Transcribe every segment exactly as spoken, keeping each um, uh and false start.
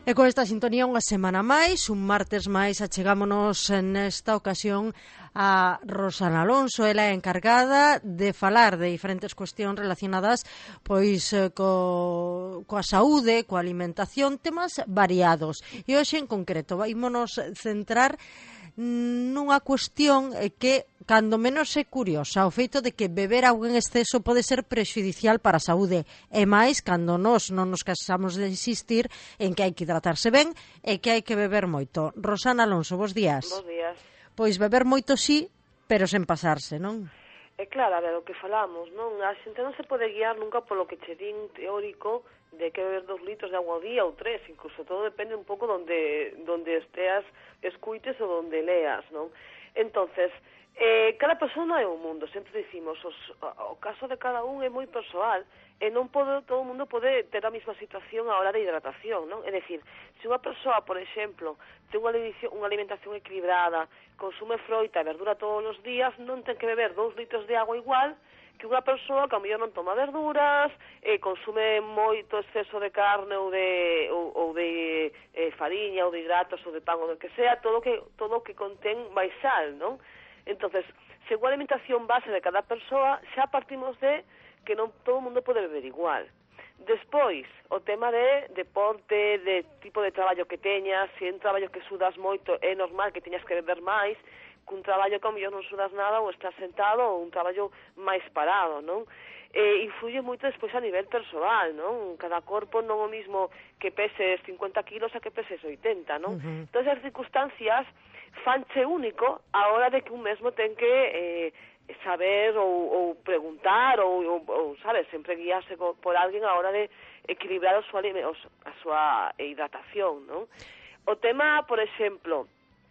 E con esta sintonía unha semana máis, un martes máis, achegámonos nesta ocasión a Rosana Alonso. Ela é encargada de falar de diferentes cuestións relacionadas pois co, coa saúde, coa alimentación, temas variados. E hoxe en concreto vaímonos centrar nunha cuestión que, cando menos é curiosa, o feito de que beber auga en exceso pode ser prexudicial para a saúde, e máis cando nós non nos casamos de insistir en que hai que hidratarse ben e que hai que beber moito. Rosana Alonso, bos días. Bos días. Pois beber moito sí, pero sen pasarse, non? É claro, a ver, o que falamos, non? A xente non se pode guiar nunca polo que che din teórico de que beber dos litros de agua ao día ou tres, incluso todo depende un pouco donde, donde esteas, escuites ou donde leas, non? Entonces, eh, cada persona é un mundo, sempre dicimos, os, o caso de cada un é moi persoal, e non pode, todo o mundo pode ter a mesma situación a hora de hidratación, non? É dicir, se unha persoa, por exemplo, ten unha alimentación equilibrada, consume froita e verdura todos os días, non ten que beber dous litros de agua igual que unha persoa que a mellor non toma verduras, eh, consume moito exceso de carne ou de, ou, ou de eh, fariña, ou de hidratos, ou de pan, ou do que sea, todo que, todo que contén máis sal, non? Entonces, según a alimentación base de cada persoa, xa partimos de que non todo o mundo pode beber igual. Despois, o tema de deporte, de tipo de traballo que teñas, se é un traballo que sudas moito, é normal que teñas que beber máis, que un traballo que ao mellor non sudas nada ou estás sentado, ou un traballo máis parado, non? Eh, influye moito despois a nivel persoal, non? Cada corpo non o mismo que peses cincuenta kilos a que peses oitenta, non? Uh-huh. Entón, as circunstancias fanche único a hora de que un mesmo ten que eh, saber ou, ou preguntar ou, ou, ou, sabes, sempre guiarse por alguén a hora de equilibrar a súa, a súa hidratación, non? O tema, por exemplo,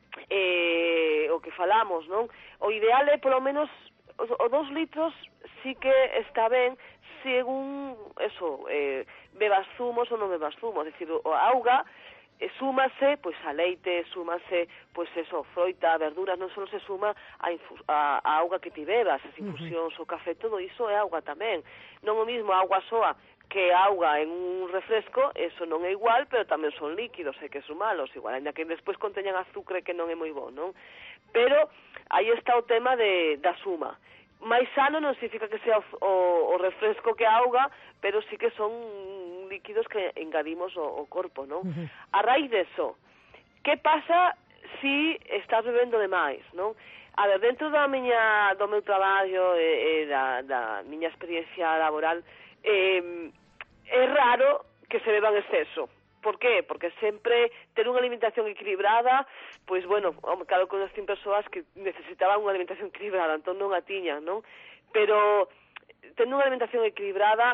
eh, o que falamos, non? O ideal é, polo menos, o, o dos litros sí que está ben según, eso, eh, bebas zumos ou non bebas zumos, é dicir, o auga e súmase, pois, a leite, súmase, pois, eso, froita, verduras, non só se suma a, infus, a, a auga que ti bebas, as infusións, uh-huh. o café, todo iso é auga tamén. Non o mismo auga soa que auga en un refresco, eso non é igual, pero tamén son líquidos, hai que sumalos, igual, ainda que despois conteñan azúcar que non é moi bon, non? Pero aí está o tema de, da suma. Mais sano non significa que sea o, o, o refresco que auga, pero sí que son líquidos que engadimos o, o corpo, non? Uh-huh. A raíz deso, que pasa si estás bebendo demais, non? A ver, dentro da miña, do meu traballo e, e da, da miña experiencia laboral, eh, é raro que se beba en exceso. Por qué? Porque sempre ter unha alimentación equilibrada, pois, bueno, claro que conhecín persoas que necesitaban unha alimentación equilibrada, entón non a tiñan, non? Pero, tendo unha alimentación equilibrada,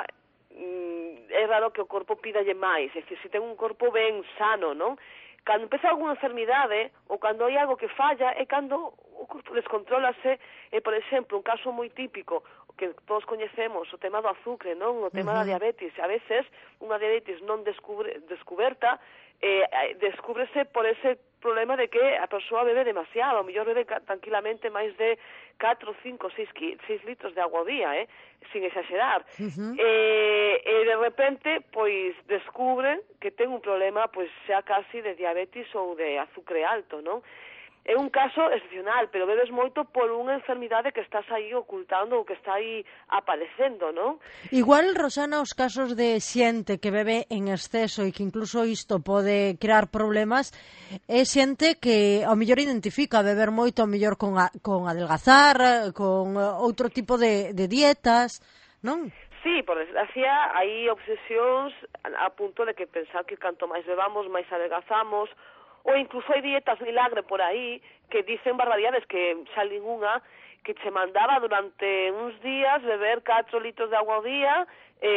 mm, é raro que o corpo pídalle máis, é dicir, se ten un corpo ben sano, non? Cando empeza algunha enfermidade, ou cando hai algo que falla, é cando o corpo descontrólase, e, por exemplo, un caso moi típico, que todos coñecemos, o tema do azúcar, non? O tema uh-huh. da diabetes. A veces, unha diabetes non descubre, descuberta, eh, descúbrese por ese problema de que a persoa bebe demasiado, a mellor bebe tranquilamente máis de catro, cinco, seis litros de agua ao día, eh? Sin exagerar. Uh-huh. Eh, e de repente, pois, descubren que ten un problema, pois, xa casi de diabetes ou de azúcar alto, non? É un caso excepcional, pero bebes moito por unha enfermidade que estás aí ocultando ou que está aí aparecendo, non? Igual, Rosana, os casos de xente que bebe en exceso e que incluso isto pode crear problemas, é xente que ao mellor identifica beber moito, ao mellor con, a, con adelgazar, con outro tipo de, de dietas, non? Sí, por desgracia, hai obsesións a punto de que pensar que canto máis bebamos, máis adelgazamos, ou incluso hai dietas milagre por aí que dicen barbaridades, que xa ninguna que se mandaba durante uns días beber catro litros de agua ao día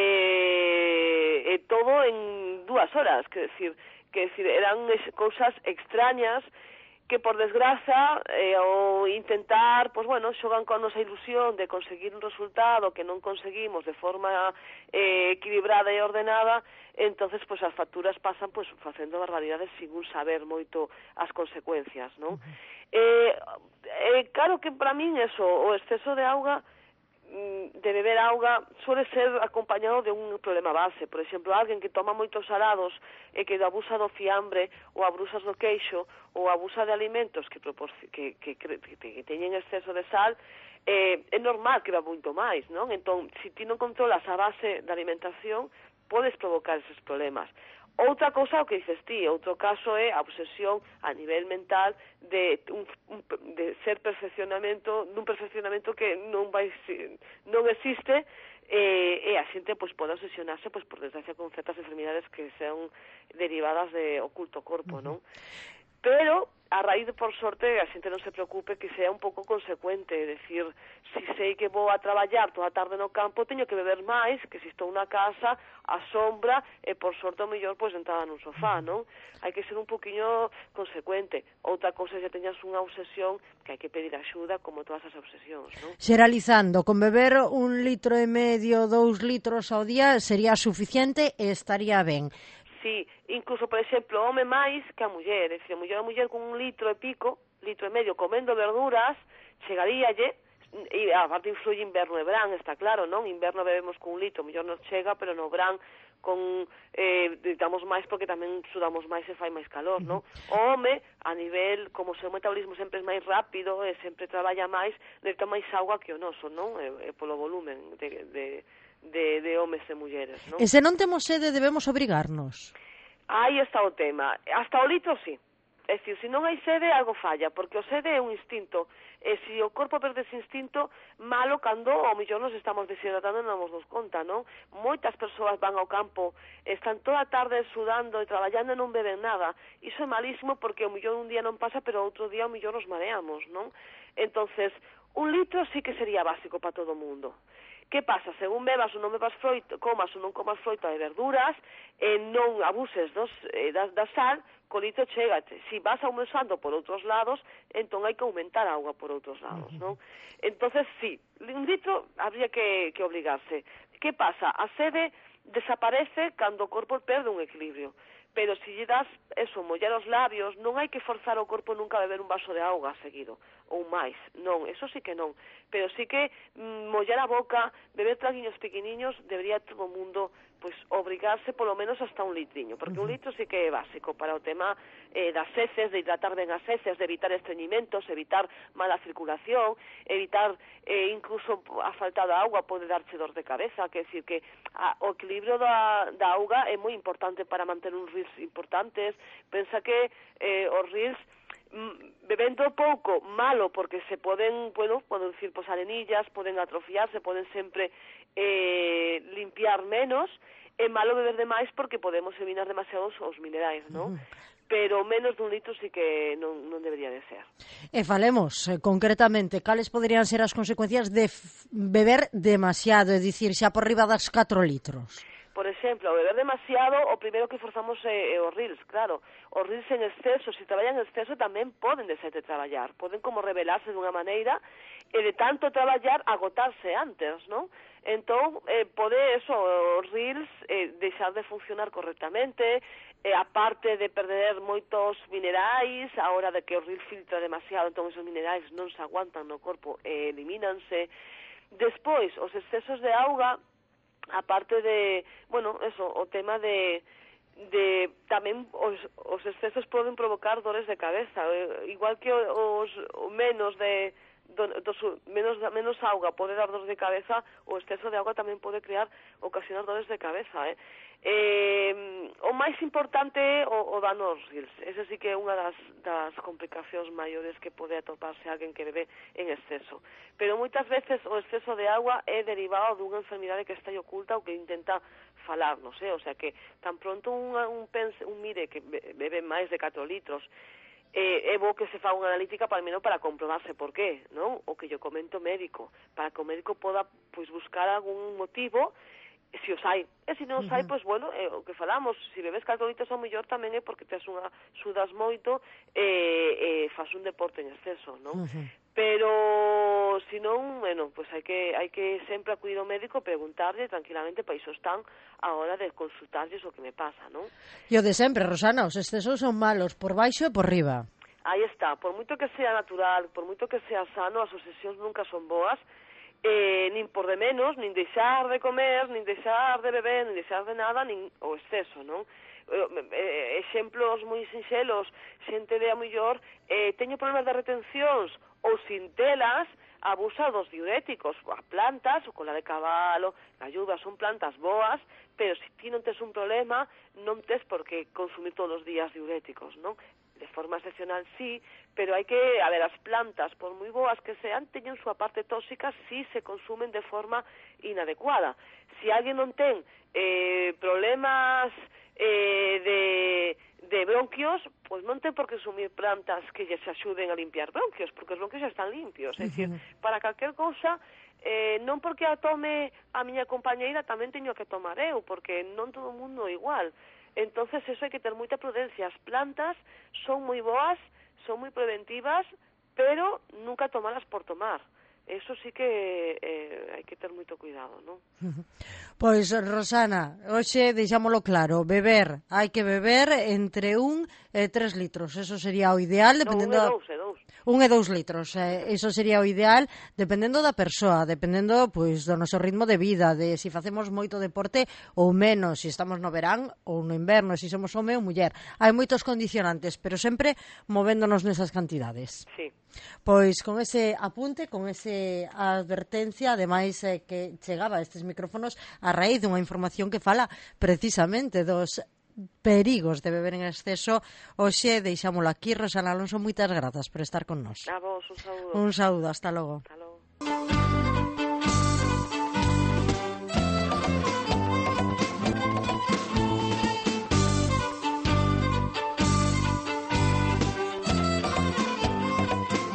e, e todo en dúas horas, que decir, que decir, eran cousas extrañas que por desgraza eh, o intentar, pues bueno, xogan con a nosa ilusión de conseguir un resultado que non conseguimos de forma eh, equilibrada e ordenada, entonces pues as facturas pasan pues facendo barbaridades sin un saber moito as consecuencias, non? Uh-huh. eh, eh, claro que para min eso, o exceso de auga de beber auga suele ser acompañado de un problema base. Por exemplo, alguén que toma moitos salados e que abusa do fiambre ou abusas do queixo ou abusa de alimentos que, que, que, que, que teñen exceso de sal, eh, é normal que va moito máis, non? Entón, se ti non controlas a base da alimentación, podes provocar eses problemas. Outra cousa, o que dices ti, outro caso é a obsesión a nivel mental de, un, un, de ser perfeccionamento, dun perfeccionamento que non vai non existe, eh, e a xente pois, pode obsesionarse, pois, por desgracia, con certas enfermidades que sean derivadas de oculto corpo, non? Pero, a raíz de, por sorte, a xente non se preocupe que sea un pouco consecuente, é dicir, se sei que vou a traballar toda a tarde no campo, teño que beber máis que se estou na casa, a sombra, e por sorte, o mellor, pois, entrada nun sofá, non? Hai que ser un poquinho consecuente. Outra cousa é que teñas unha obsesión que hai que pedir axuda, como todas as obsesións, non? Xeralizando, con beber un litro e medio, dous litros ao día sería suficiente e estaría ben. Sí, incluso, por exemplo, home máis que a muller, é dicir, a muller, a muller con un litro e pico, litro e medio, comendo verduras, chegaríalle, e a parte influye inverno e verán, está claro, non? Inverno bebemos con un litro, mellor nos chega, pero no verán con, eh, digamos, máis porque tamén sudamos máis e fai máis calor, non? O home, a nivel, como o seu metabolismo sempre é máis rápido e sempre traballa máis, necesita máis auga que o noso, non? E, e polo volumen de... de De, de homes e mulleres, non? E se non temos sede, debemos obrigarnos? Aí está o tema. Hasta o litro, sí. É dicir, se non hai sede, algo falla, porque o sede é un instinto. E se o corpo perde ese instinto, malo cando ao millón nos estamos deshidratando e non nos damos conta, non? Moitas persoas van ao campo, están toda a tarde sudando e traballando e non beben nada. Iso é malísimo porque ao millón un día non pasa, pero outro día ao millón nos mareamos, non? Entonces, un litro sí que sería básico para todo o mundo. Que pasa? Según bebas ou non bebas froito, comas ou non comas froito e verduras, e non abuses dos, eh, da, da sal, co litro chégate. Si vas aumentando por outros lados, entón hai que aumentar a auga por outros lados, non? Entonces, sí, un litro habría que, que obligarse. Que pasa? A sede desaparece cando o corpo perde un equilibrio. Pero se lle das, eso, mollar os labios, non hai que forzar o corpo nunca a beber un vaso de auga seguido, ou máis, non, eso sí que non, pero sí que mm, mollar a boca, beber traguiños pequeniños, debería todo o mundo, pois, obrigarse polo menos hasta un litriño, porque un litro sí que é básico para o tema eh, das heces, de hidratar ben as heces, de evitar estreñimientos, evitar mala circulación, evitar eh, incluso a falta de auga pode darche dor de cabeza, que decir que a, o equilibrio da, da auga é moi importante para manter uns reels importantes. Pensa que eh, os reels bebendo pouco, malo, porque se poden, bueno, poden decir, pues, arenillas, poden atrofiarse, poden sempre eh, limpiar menos, é malo beber demais porque podemos eliminar demasiados os minerais, non? Pero menos dun litro sí que non, non debería de ser. E falemos, eh, concretamente, cales poderían ser as consecuencias de beber demasiado, é dicir, xa por riba das catro litros? Por exemplo, beber demasiado, o primeiro que forzamos é, é os reels, claro. Os reels en exceso, se traballan en exceso, tamén poden deixar de traballar. Poden como revelarse dunha maneira e de tanto traballar agotarse antes, non? Entón, eh, pode eso, os reels eh, deixar de funcionar correctamente, eh, aparte de perder moitos minerais, a hora de que o reel filtra demasiado, entón esos minerais non se aguantan no corpo e elimínanse. Despois, os excesos de auga, aparte de, bueno, eso, o tema de de tamén os, os excesos poden provocar dores de cabeza, igual que os, os menos de do, dos, menos menos auga pode dar dores de cabeza, o exceso de auga tamén pode crear, ocasionar dores de cabeza, eh. Eh, o máis importante é o, o dano aos reels. Ese sí que é unha das, das complicacións maiores que pode atoparse alguén que bebe en exceso. Pero moitas veces o exceso de agua é derivado dunha enfermidade que está oculta ou que intenta falarnos, eh? O sea que tan pronto un, un, pense, un mire que bebe máis de catro litros, eh, é bo que se fa unha analítica para menos para comprobarse por qué, non? O que yo comento médico, para que o médico poda pois buscar algún motivo, se os hai. E se non os hai, pois, bueno, é o que falamos, se bebes catro litros ao mellor tamén é porque tes unha, sudas moito e, e faz un deporte en exceso, non? Uh-huh. Pero, se non, bueno, pois hai que, hai que sempre acudir ao médico e preguntarlle tranquilamente, para iso están a hora de consultarlles o que me pasa, non? E o de sempre, Rosana, os excesos son malos, por baixo e por riba. Aí está, por moito que sea natural, por moito que sea sano, as obsesións nunca son boas. eh, nin por de menos, nin deixar de comer, nin deixar de beber, nin deixar de nada, nin o exceso, non? Eh, exemplos moi sinxelos, xente de a mellor eh, teño problemas de retencións ou sin telas, abusa dos diuréticos, a plantas, o cola de cabalo, ayuda, son plantas boas, pero se ti non tes un problema, non tes por que consumir todos os días diuréticos, non? De forma excepcional sí, pero hai que, a ver, as plantas, por moi boas que sean, teñen súa parte tóxica si se consumen de forma inadecuada. Si alguén non ten eh, problemas eh, de, de bronquios, pois non ten por que consumir plantas que lles axuden a limpiar bronquios, porque os bronquios xa están limpios. É dicir, para calquer cousa, eh, non porque a tome a miña compañeira tamén teño que tomar eu, porque non todo o mundo é igual. Entonces, eso hai que ter moita prudencia. As plantas son moi boas, son moi preventivas, pero nunca tomalas por tomar. Eso sí que eh, hai que ter moito cuidado, non? Pois, Rosana, hoxe deixámolo claro, beber, hai que beber entre un e tres litros, eso sería o ideal, dependendo... No, un e dous, e dous. Un e dous litros, eh, iso sería o ideal, dependendo da persoa, dependendo pois do noso ritmo de vida, de se si facemos moito deporte ou menos, se si estamos no verán ou no inverno, se si somos home ou muller. Hai moitos condicionantes, pero sempre movéndonos nesas cantidades. Sí. Pois con ese apunte, con ese advertencia, ademais eh, que chegaba a estes micrófonos a raíz dunha información que fala precisamente dos perigos de beber en exceso. Hoxe deixámolo aquí. Rosana Alonso, moitas grazas por estar con nós. A vos, un saúdo. Un saúdo, hasta logo. Hasta logo.